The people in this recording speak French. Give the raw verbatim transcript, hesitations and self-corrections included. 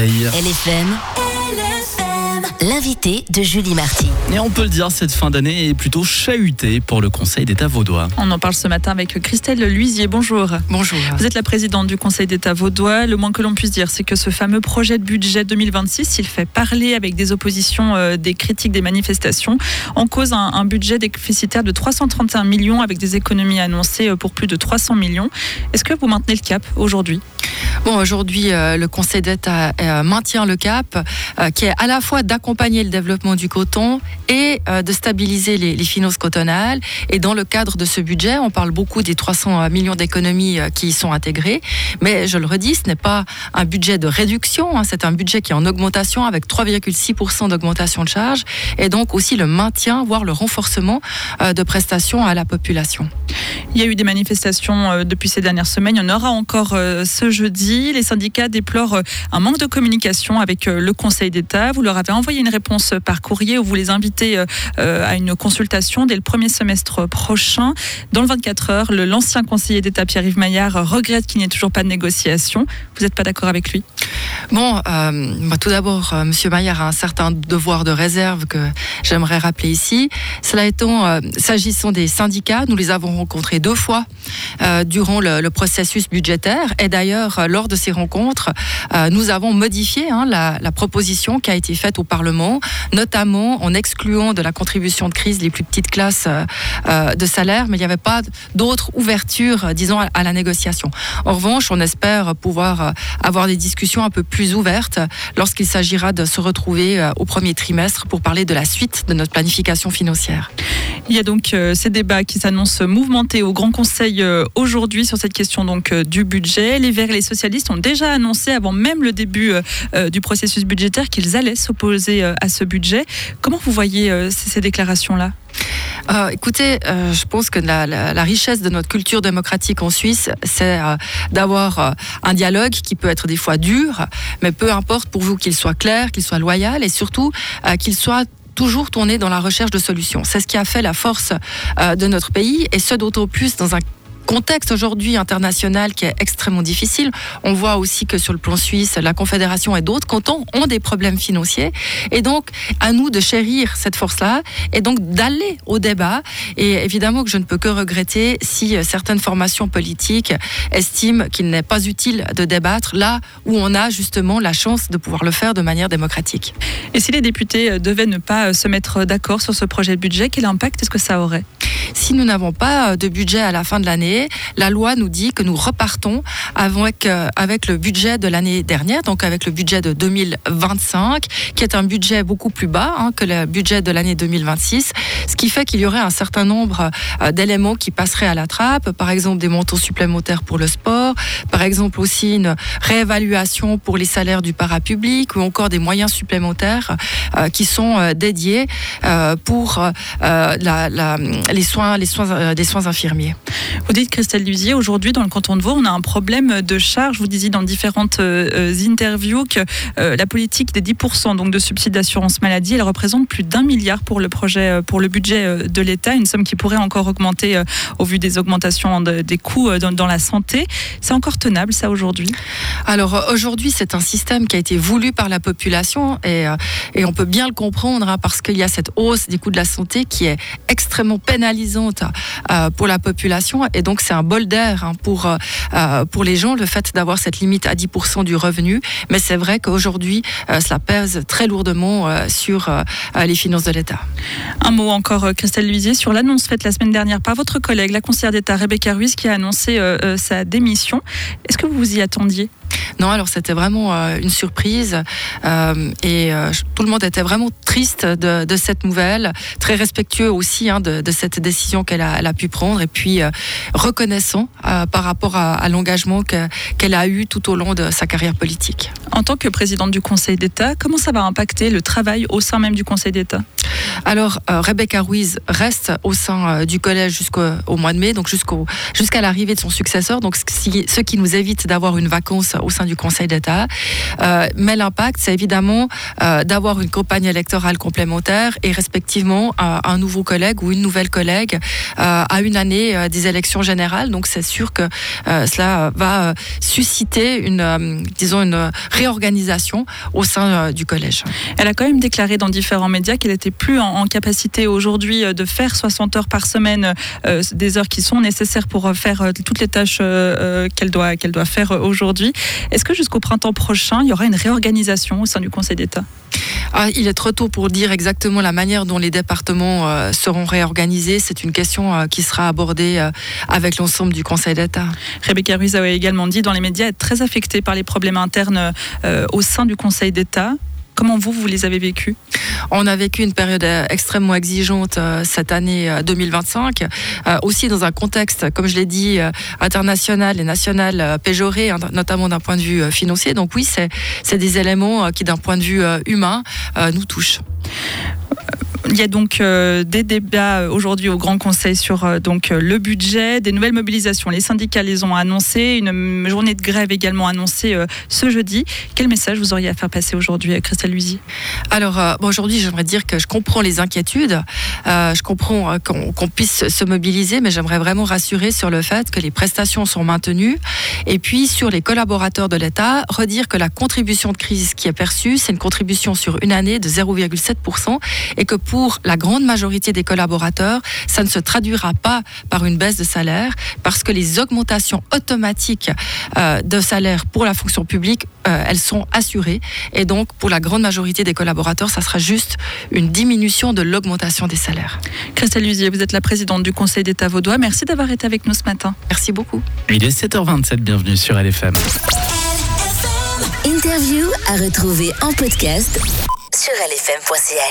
conseil. L F M, l'invité de Julie Marty. Et on peut le dire, cette fin d'année est plutôt chahutée pour le Conseil d'État vaudois. On en parle ce matin avec Christelle Luisier. Bonjour. Bonjour. Vous êtes la présidente du Conseil d'État vaudois. Le moins que l'on puisse dire, c'est que ce fameux projet de budget deux mille vingt-six, il fait parler avec des oppositions, euh, des critiques, des manifestations. En cause, un, un budget déficitaire de trois cent trente et un millions avec des économies annoncées pour plus de trois cents millions. Est-ce que vous maintenez le cap aujourd'hui ? Bon, aujourd'hui, euh, le Conseil d'État euh, maintient le cap, euh, qui est à la fois d'accompagner le développement du coton et euh, de stabiliser les, les finances cotonales. Et dans le cadre de ce budget, on parle beaucoup des trois cents millions d'économies euh, qui y sont intégrées. Mais je le redis, ce n'est pas un budget de réduction, hein, c'est un budget qui est en augmentation avec trois virgule six pour cent d'augmentation de charges et donc aussi le maintien, voire le renforcement euh, de prestations à la population. Il y a eu des manifestations euh, depuis ces dernières semaines. Il y en aura encore euh, ce jeudi. Les syndicats déplorent euh, un manque de communication avec euh, le Conseil d'État. Vous leur avez envoyé une réponse par courrier où vous les invitez euh, euh, à une consultation dès le premier semestre prochain. Dans le vingt-quatre heures, le, l'ancien conseiller d'État Pierre-Yves Maillard regrette qu'il n'y ait toujours pas de négociation. Vous n'êtes pas d'accord avec lui ? Bon, euh, bah, tout d'abord, euh, Monsieur Maillard a un certain devoir de réserve que j'aimerais rappeler ici. Cela étant, euh, s'agissant des syndicats, nous les avons rencontrés deux fois euh, durant le, le processus budgétaire. Et d'ailleurs, euh, lors de ces rencontres, euh, nous avons modifié hein, la, la proposition qui a été faite au Parlement, notamment en excluant de la contribution de crise les plus petites classes euh, euh, de salaire, mais il n'y avait pas d'autres ouvertures, euh, disons, à, à la négociation. En revanche, on espère pouvoir euh, avoir des discussions un peu plus ouvertes lorsqu'il s'agira de se retrouver euh, au premier trimestre pour parler de la suite de notre planification financière. Il y a donc euh, ces débats qui s'annoncent mouvementés au Grand Conseil euh, aujourd'hui sur cette question donc euh, du budget. Les Verts et les socialistes ont déjà annoncé avant même le début euh, du processus budgétaire qu'ils allaient s'opposer euh, à ce budget. Comment vous voyez euh, ces, ces déclarations-là ? Euh, écoutez, euh, je pense que la, la, la richesse de notre culture démocratique en Suisse, c'est euh, d'avoir euh, un dialogue qui peut être des fois dur, mais peu importe pour vous qu'il soit clair, qu'il soit loyal et surtout euh, qu'il soit toujours tourné dans la recherche de solutions. C'est ce qui a fait la force euh, de notre pays et ce d'autant plus dans un contexte aujourd'hui international qui est extrêmement difficile. On voit aussi que sur le plan suisse, la Confédération et d'autres cantons ont des problèmes financiers. Et donc, à nous de chérir cette force-là et donc d'aller au débat. Et évidemment que je ne peux que regretter si certaines formations politiques estiment qu'il n'est pas utile de débattre là où on a justement la chance de pouvoir le faire de manière démocratique. Et si les députés devaient ne pas se mettre d'accord sur ce projet de budget, quel impact est-ce que ça aurait ? Si nous n'avons pas de budget à la fin de l'année, la loi nous dit que nous repartons avec, euh, avec le budget de l'année dernière, donc avec le budget de deux mille vingt-cinq, qui est un budget beaucoup plus bas hein, que le budget de l'année deux mille vingt-six, ce qui fait qu'il y aurait un certain nombre euh, d'éléments qui passeraient à la trappe, par exemple des montants supplémentaires pour le sport, par exemple aussi une réévaluation pour les salaires du parapublic ou encore des moyens supplémentaires euh, qui sont euh, dédiés euh, pour euh, la, la, les soins, les soins, euh, des soins infirmiers. Vous dites, Christelle Luisier, aujourd'hui dans le canton de Vaud, on a un problème de charge. Vous disiez dans différentes euh, interviews que euh, la politique des dix pour cent donc de subsides d'assurance maladie, elle représente plus d'un milliard pour le projet, pour le budget de l'État, une somme qui pourrait encore augmenter euh, au vu des augmentations de, des coûts euh, dans, dans la santé. C'est encore tenable ça aujourd'hui ? Alors aujourd'hui, c'est un système qui a été voulu par la population et, euh, et on peut bien le comprendre hein, parce qu'il y a cette hausse des coûts de la santé qui est extrêmement pénalisante euh, pour la population. Et donc, c'est un bol d'air hein, pour, euh, pour les gens, le fait d'avoir cette limite à dix pour cent du revenu. Mais c'est vrai qu'aujourd'hui, euh, cela pèse très lourdement euh, sur euh, les finances de l'État. Un mot encore, Christelle Luisier, sur l'annonce faite la semaine dernière par votre collègue, la conseillère d'État Rebecca Ruiz, qui a annoncé euh, euh, sa démission. Est-ce que vous vous y attendiez ? Non, alors c'était vraiment euh, une surprise euh, et euh, tout le monde était vraiment triste de, de cette nouvelle, très respectueux aussi hein, de, de cette décision qu'elle a, elle a pu prendre et puis euh, reconnaissant euh, par rapport à, à l'engagement que, qu'elle a eu tout au long de sa carrière politique. En tant que présidente du Conseil d'État, comment ça va impacter le travail au sein même du Conseil d'État ? Alors, euh, Rebecca Ruiz reste au sein euh, du collège jusqu'au au mois de mai, donc jusqu'au, jusqu'à l'arrivée de son successeur, donc ce qui, ce qui nous évite d'avoir une vacance au sein du Conseil d'État. Euh, mais l'impact, c'est évidemment euh, d'avoir une campagne électorale complémentaire et respectivement euh, un nouveau collègue ou une nouvelle collègue euh, à une année euh, des élections générales. Donc c'est sûr que euh, cela va euh, susciter une, euh, disons une réorganisation au sein euh, du collège. Elle a quand même déclaré dans différents médias qu'elle n'était plus en, en capacité aujourd'hui de faire soixante heures par semaine, euh, des heures qui sont nécessaires pour faire euh, toutes les tâches euh, qu'elle doit, qu'elle doit faire aujourd'hui. Est-ce que jusqu'au printemps prochain, il y aura une réorganisation au sein du Conseil d'État ? Ah, il est trop tôt pour dire exactement la manière dont les départements euh, seront réorganisés. C'est une question euh, qui sera abordée euh, avec l'ensemble du Conseil d'État. Rebecca Ruiz a également dit dans les médias être très affectée par les problèmes internes euh, au sein du Conseil d'État. Comment vous, vous les avez vécus ? On a vécu une période extrêmement exigeante euh, cette année euh, deux mille vingt-cinq, euh, aussi dans un contexte, comme je l'ai dit, euh, international et national euh, péjoré, hein, notamment d'un point de vue euh, financier. Donc oui, c'est, c'est des éléments euh, qui, d'un point de vue euh, humain, euh, nous touchent. Il y a donc euh, des débats aujourd'hui au Grand Conseil sur euh, donc, euh, le budget, des nouvelles mobilisations. Les syndicats les ont annoncées, une journée de grève également annoncée euh, ce jeudi. Quel message vous auriez à faire passer aujourd'hui, Christelle Luisier ? Alors euh, bon, aujourd'hui, j'aimerais dire que je comprends les inquiétudes, euh, je comprends euh, qu'on, qu'on puisse se mobiliser, mais j'aimerais vraiment rassurer sur le fait que les prestations sont maintenues. Et puis sur les collaborateurs de l'État, redire que la contribution de crise qui est perçue, c'est une contribution sur une année de zéro virgule sept pour cent et que pour la grande majorité des collaborateurs, ça ne se traduira pas par une baisse de salaire parce que les augmentations automatiques euh, de salaire pour la fonction publique, euh, elles sont assurées. Et donc, pour la grande majorité des collaborateurs, ça sera juste une diminution de l'augmentation des salaires. Christelle Luisier, vous êtes la présidente du Conseil d'État vaudois. Merci d'avoir été avec nous ce matin. Merci beaucoup. Il est sept heures vingt-sept, bienvenue sur L F M. Interview à retrouver en podcast sur L F M point C A.